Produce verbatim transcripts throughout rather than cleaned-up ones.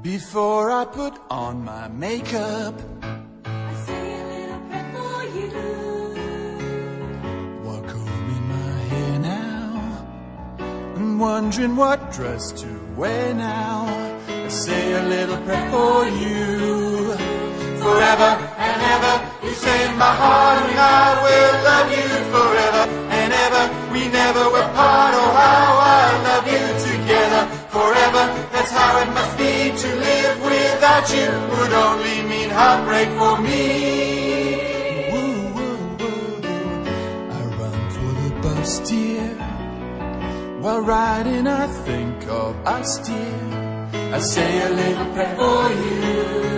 Before I put on my makeup, I say a little prayer for you. while combing my hair now and wondering what dress to wear now. I say a little prayer for you. Forever and ever, you say in my heart, and I will love you forever and ever. We never were part. Oh, how I love you together forever. That's how it must be to live without you. Would only mean heartbreak for me. Woo, woo, woo. I run for the bus, dear. While riding, I think of us, dear. I say a little prayer for you.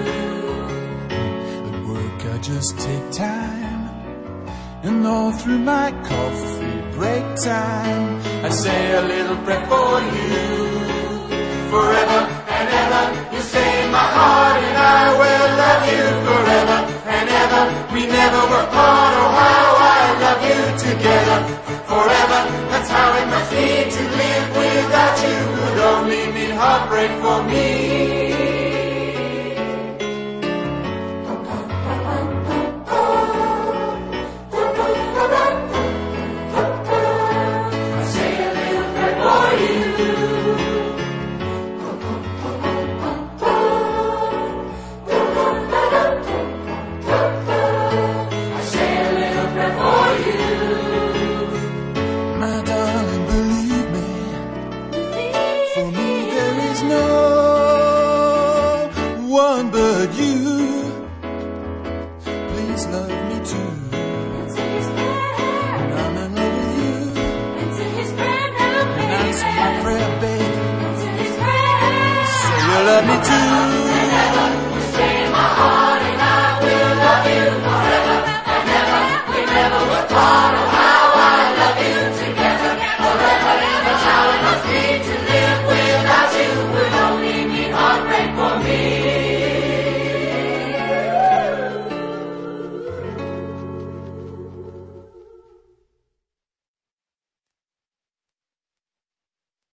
At work, I just take time, and all through my coffee break time, I say a little prayer for you. Forever and ever, you say in my heart, and I will love you forever and ever. We never were apart. Oh, how I love you together forever. That's how it must be to live without you. Would only mean heartbreak for me. I say a little prayer for you. I say a little prayer for you. My darling, believe me, for me there is no one but you. Please love me too. I'm in love with you. And answer my prayer, baby. Say you love me too.